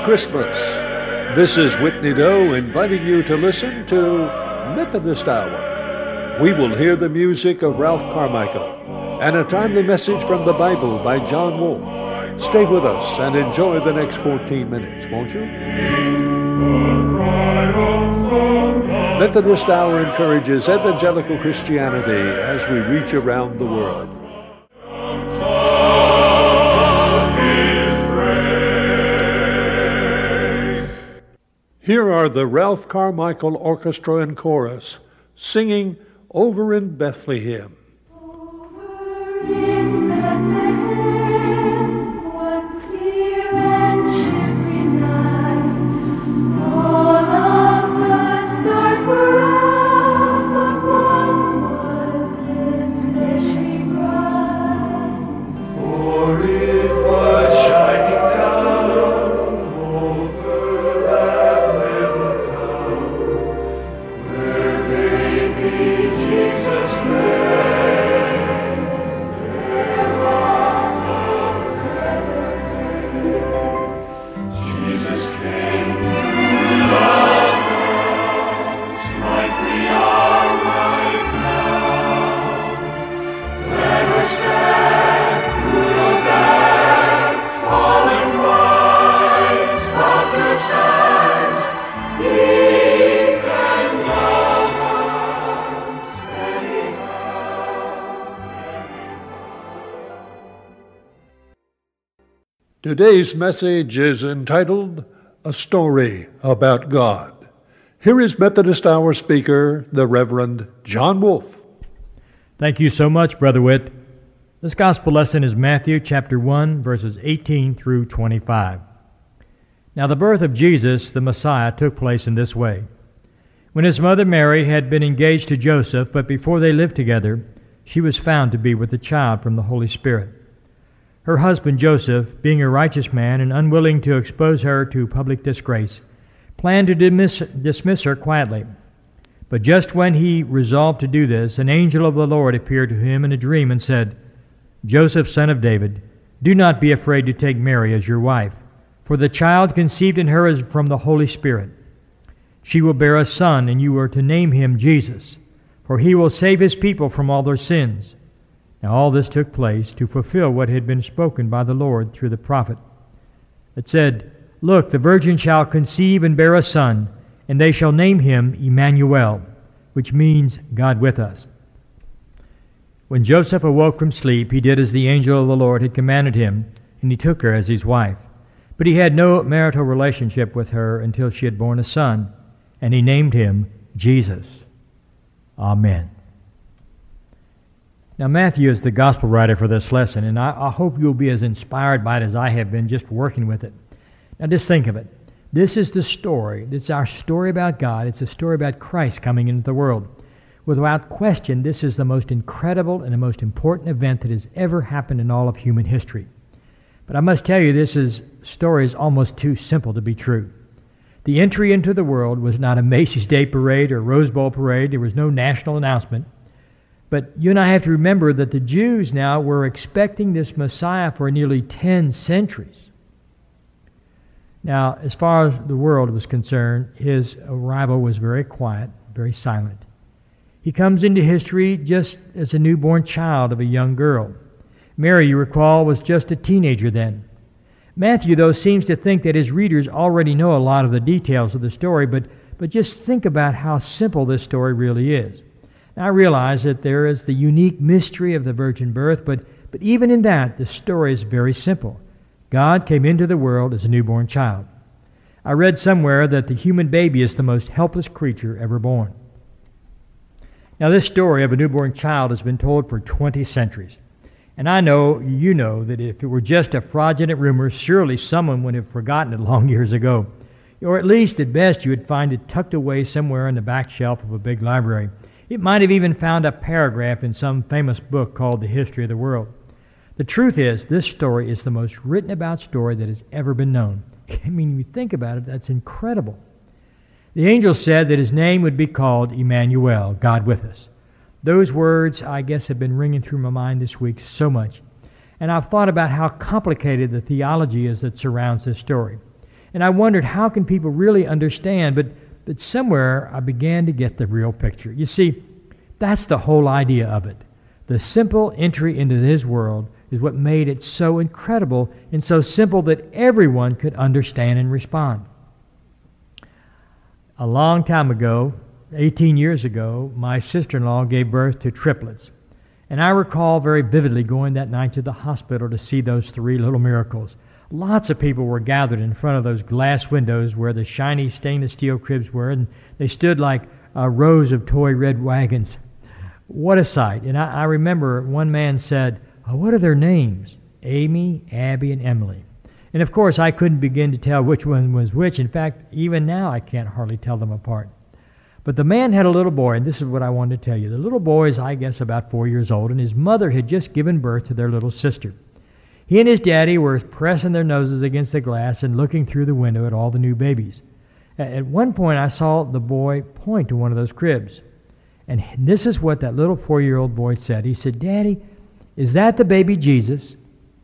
Christmas. This is Whitney Doe inviting you to listen to Methodist Hour. We will hear the music of Ralph Carmichael and a timely message from the Bible by John Wolfe. Stay with us and enjoy the next 14 minutes, won't you? Methodist Hour encourages evangelical Christianity as we reach around the world. Here are the Ralph Carmichael Orchestra and Chorus singing Over in Bethlehem. Over in Bethlehem, one clear and shivery night, all of the stars were out, but one was especially bright. For it was shining down over that little town, where baby Jesus lay. There on the Jesus came to love us like we are right now. That was sad, good or bad, tall and wise, spotless size, big and long arms, standing Today's message is entitled A Story About God. Here is Methodist Hour speaker, the Reverend John Wolfe. Thank you so much, Brother Witt. This gospel lesson is Matthew chapter 1, verses 18 through 25. Now the birth of Jesus, the Messiah, took place in this way. When his mother Mary had been engaged to Joseph, but before they lived together, she was found to be with a child from the Holy Spirit. Her husband Joseph, being a righteous man and unwilling to expose her to public disgrace, planned to dismiss her quietly. But just when he resolved to do this, an angel of the Lord appeared to him in a dream and said, Joseph, son of David, do not be afraid to take Mary as your wife, for the child conceived in her is from the Holy Spirit. She will bear a son, and you are to name him Jesus, for he will save his people from all their sins. Now all this took place to fulfill what had been spoken by the Lord through the prophet. It said, Look, the virgin shall conceive and bear a son, and they shall name him Emmanuel, which means God with us. When Joseph awoke from sleep, he did as the angel of the Lord had commanded him, and he took her as his wife. But he had no marital relationship with her until she had borne a son, and he named him Jesus. Amen. Now, Matthew is the gospel writer for this lesson, and I hope you'll be as inspired by it as I have been just working with it. Now, just think of it. This is the story. This is our story about God. It's a story about Christ coming into the world. Without question, this is the most incredible and the most important event that has ever happened in all of human history. But I must tell you, this story is almost too simple to be true. The entry into the world was not a Macy's Day Parade or Rose Bowl Parade. There was no national announcement. But you and I have to remember that the Jews now were expecting this Messiah for nearly 10 centuries. Now, as far as the world was concerned, his arrival was very quiet, very silent. He comes into history just as a newborn child of a young girl. Mary, you recall, was just a teenager then. Matthew, though, seems to think that his readers already know a lot of the details of the story, but just think about how simple this story really is. Now, I realize that there is the unique mystery of the virgin birth, but even in that, the story is very simple. God came into the world as a newborn child. I read somewhere that the human baby is the most helpless creature ever born. Now, this story of a newborn child has been told for 20 centuries. And I know, you know, that if it were just a fraudulent rumor, surely someone would have forgotten it long years ago. Or at least, at best, you would find it tucked away somewhere in the back shelf of a big library. It might have even found a paragraph in some famous book called The History of the World. The truth is, this story is the most written about story that has ever been known. I mean, when you think about it, that's incredible. The angel said that his name would be called Emmanuel, God with us. Those words, I guess, have been ringing through my mind this week so much. And I've thought about how complicated the theology is that surrounds this story. And I wondered, how can people really understand? But somewhere I began to get the real picture. You see, that's the whole idea of it. The simple entry into his world is what made it so incredible and so simple that everyone could understand and respond. A long time ago, 18 years ago, my sister-in-law gave birth to triplets. And I recall very vividly going that night to the hospital to see those 3 little miracles. Lots of people were gathered in front of those glass windows where the shiny stainless steel cribs were, and they stood like rows of toy red wagons. What a sight. And I remember one man said, "Oh, what are their names?" Amy, Abby, and Emily. And of course, I couldn't begin to tell which one was which. In fact, even now I can't hardly tell them apart. But the man had a little boy, and this is what I wanted to tell you. The little boy is, I guess, about 4 years old, and his mother had just given birth to their little sister. He and his daddy were pressing their noses against the glass and looking through the window at all the new babies. At one point, I saw the boy point to one of those cribs. And this is what that little 4-year-old boy said. He said, "Daddy, is that the baby Jesus?"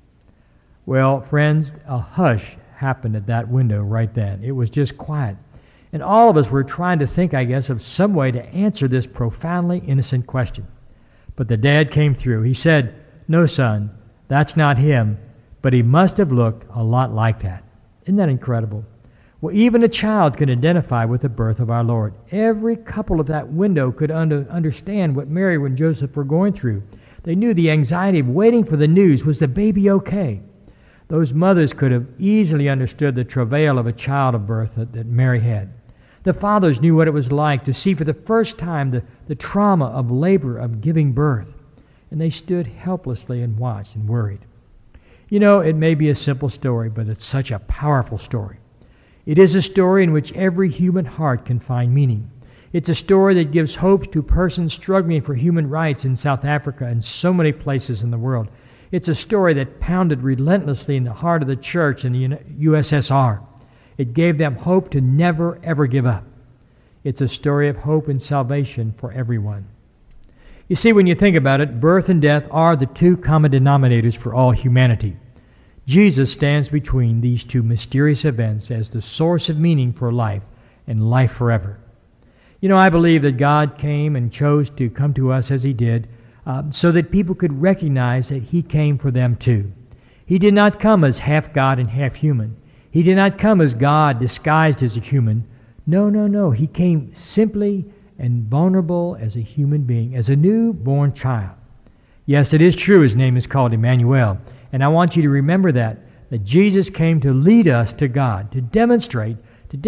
Well, friends, a hush happened at that window right then. It was just quiet. And all of us were trying to think, I guess, of some way to answer this profoundly innocent question. But the dad came through. He said, "No, son, that's not him, but he must have looked a lot like that." Isn't that incredible? Well, even a child can identify with the birth of our Lord. Every couple of that window could understand what Mary and Joseph were going through. They knew the anxiety of waiting for the news. Was the baby okay? Those mothers could have easily understood the travail of a child of birth that Mary had. The fathers knew what it was like to see for the first time the trauma of labor, of giving birth. And they stood helplessly and watched and worried. You know, it may be a simple story, but it's such a powerful story. It is a story in which every human heart can find meaning. It's a story that gives hope to persons struggling for human rights in South Africa and so many places in the world. It's a story that pounded relentlessly in the heart of the church in the USSR. It gave them hope to never, ever give up. It's a story of hope and salvation for everyone. You see, when you think about it, birth and death are the 2 common denominators for all humanity. Jesus stands between these 2 mysterious events as the source of meaning for life and life forever. You know, I believe that God came and chose to come to us as he did so that people could recognize that he came for them too. He did not come as half God and half human. He did not come as God disguised as a human. No. He came simply and vulnerable as a human being, as a newborn child. Yes, it is true his name is called Emmanuel. And I want you to remember that Jesus came to lead us to God, to demonstrate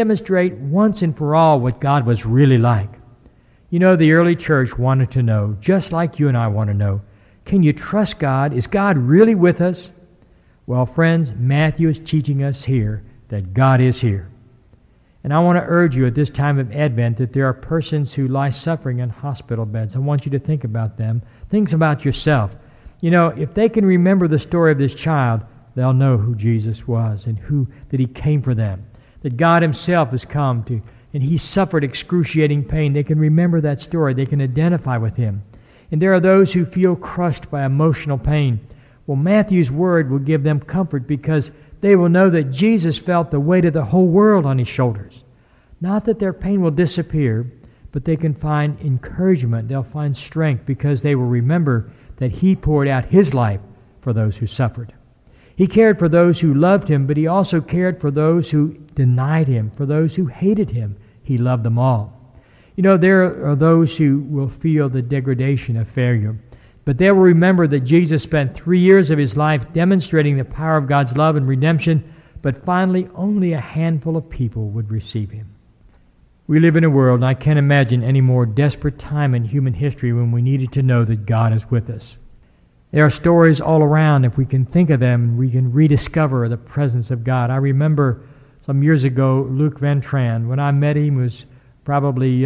once and for all what God was really like. You know, the early church wanted to know, just like you and I want to know, can you trust God? Is God really with us? Well, friends, Matthew is teaching us here that God is here. And I want to urge you at this time of Advent that there are persons who lie suffering in hospital beds. I want you to think about them. Think about yourself. You know, if they can remember the story of this child, they'll know who Jesus was and that he came for them. That God himself has come to, and he suffered excruciating pain. They can remember that story. They can identify with him. And there are those who feel crushed by emotional pain. Well, Matthew's word will give them comfort because they will know that Jesus felt the weight of the whole world on his shoulders. Not that their pain will disappear, but they can find encouragement. They'll find strength because they will remember that he poured out his life for those who suffered. He cared for those who loved him, but he also cared for those who denied him, for those who hated him. He loved them all. You know, there are those who will feel the degradation of failure, but they will remember that Jesus spent 3 years of his life demonstrating the power of God's love and redemption, but finally only a handful of people would receive him. We live in a world, and I can't imagine any more desperate time in human history when we needed to know that God is with us. There are stories all around. If we can think of them, we can rediscover the presence of God. I remember some years ago, Luc Van Tran. When I met him, he was probably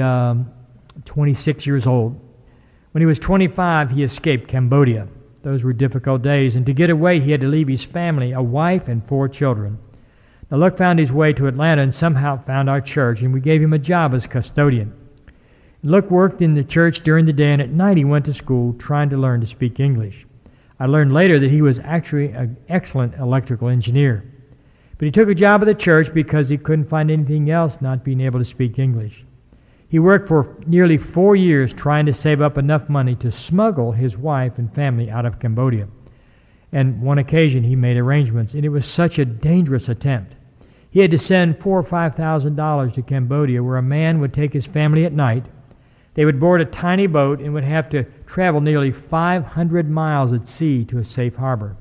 26 years old. When he was 25, he escaped Cambodia. Those were difficult days, and to get away, he had to leave his family, a wife and 4 children. Now, Luc found his way to Atlanta and somehow found our church, and we gave him a job as custodian. Luc worked in the church during the day, and at night he went to school trying to learn to speak English. I learned later that he was actually an excellent electrical engineer. But he took a job at the church because he couldn't find anything else, not being able to speak English. He worked for nearly 4 years trying to save up enough money to smuggle his wife and family out of Cambodia. And one occasion he made arrangements, and it was such a dangerous attempt. He had to send $4,000 or $5,000 to Cambodia, where a man would take his family at night. They would board a tiny boat and would have to travel nearly 500 miles at sea to a safe harbor.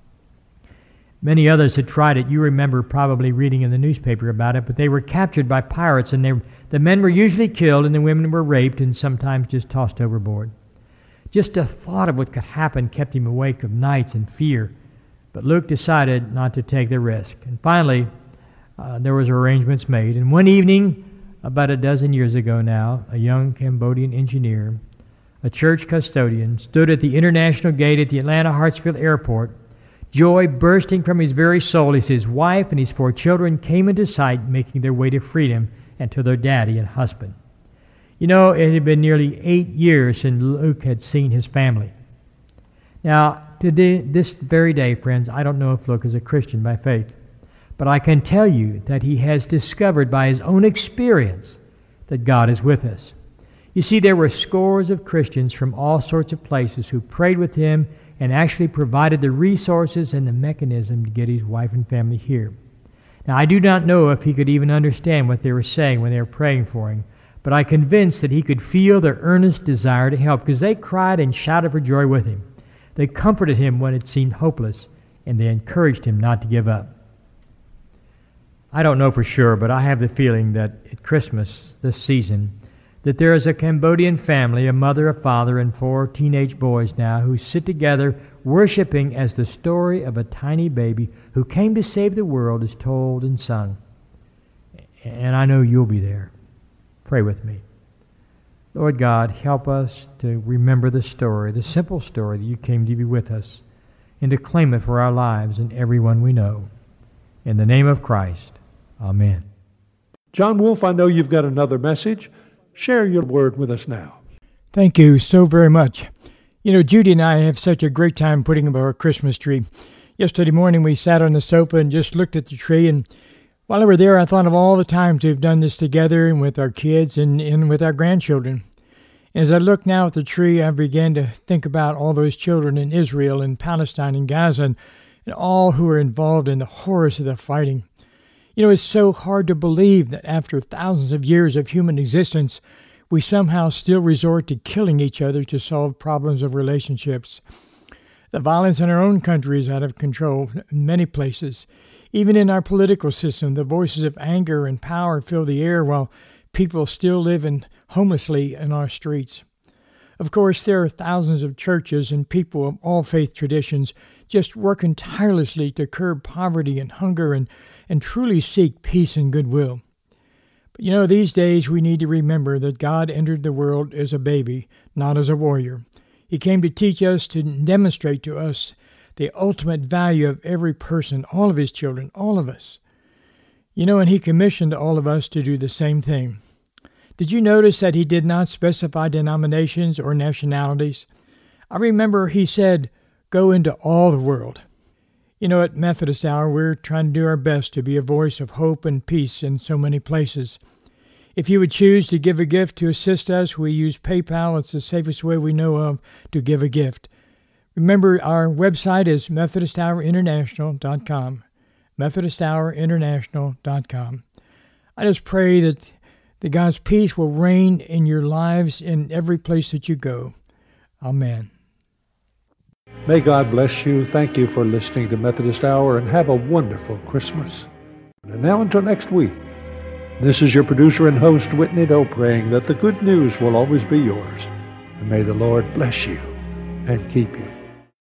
Many others had tried it. You remember probably reading in the newspaper about it, but they were captured by pirates, and the men were usually killed and the women were raped and sometimes just tossed overboard. Just the thought of what could happen kept him awake of nights in fear. But Luke decided not to take the risk. And finally, there was arrangements made. And one evening, about a dozen years ago now, a young Cambodian engineer, a church custodian, stood at the international gate at the Atlanta Hartsfield Airport, joy bursting from his very soul as his wife and his 4 children came into sight, making their way to freedom and to their daddy and husband. You know, it had been nearly 8 years since Luke had seen his family. Now, today, this very day, friends, I don't know if Luke is a Christian by faith, but I can tell you that he has discovered by his own experience that God is with us. You see, there were scores of Christians from all sorts of places who prayed with him and actually provided the resources and the mechanism to get his wife and family here. Now, I do not know if he could even understand what they were saying when they were praying for him, but I'm convinced that he could feel their earnest desire to help, because they cried and shouted for joy with him. They comforted him when it seemed hopeless, and they encouraged him not to give up. I don't know for sure, but I have the feeling that at Christmas this season, that there is a Cambodian family, a mother, a father, and 4 teenage boys now, who sit together worshiping as the story of a tiny baby who came to save the world is told and sung. And I know you'll be there. Pray with me. Lord God, help us to remember the story, the simple story that you came to be with us, and to claim it for our lives and everyone we know. In the name of Christ, amen. John Wolf, I know you've got another message. Share your word with us now. Thank you so very much. You know, Judy and I have such a great time putting up our Christmas tree. Yesterday morning we sat on the sofa and just looked at the tree, and while we were there, I thought of all the times we've done this together and with our kids and with our grandchildren. As I look now at the tree, I began to think about all those children in Israel and Palestine and Gaza and all who are involved in the horrors of the fighting. You know, it's so hard to believe that after thousands of years of human existence, we somehow still resort to killing each other to solve problems of relationships. The violence in our own country is out of control in many places. Even in our political system, the voices of anger and power fill the air while people still live homelessly in our streets. Of course, there are thousands of churches and people of all faith traditions just working tirelessly to curb poverty and hunger and truly seek peace and goodwill. But you know, these days we need to remember that God entered the world as a baby, not as a warrior. He came to teach us, to demonstrate to us the ultimate value of every person, all of his children, all of us. You know, and he commissioned all of us to do the same thing. Did you notice that he did not specify denominations or nationalities? I remember he said, "Go into all the world." You know, at Methodist Hour, we're trying to do our best to be a voice of hope and peace in so many places. If you would choose to give a gift to assist us, we use PayPal. It's the safest way we know of to give a gift. Remember, our website is MethodistHourInternational.com. MethodistHourInternational.com. I just pray that God's peace will reign in your lives in every place that you go. Amen. May God bless you. Thank you for listening to Methodist Hour, and have a wonderful Christmas. And now until next week, this is your producer and host, Whitney Doe, praying that the good news will always be yours. And may the Lord bless you and keep you.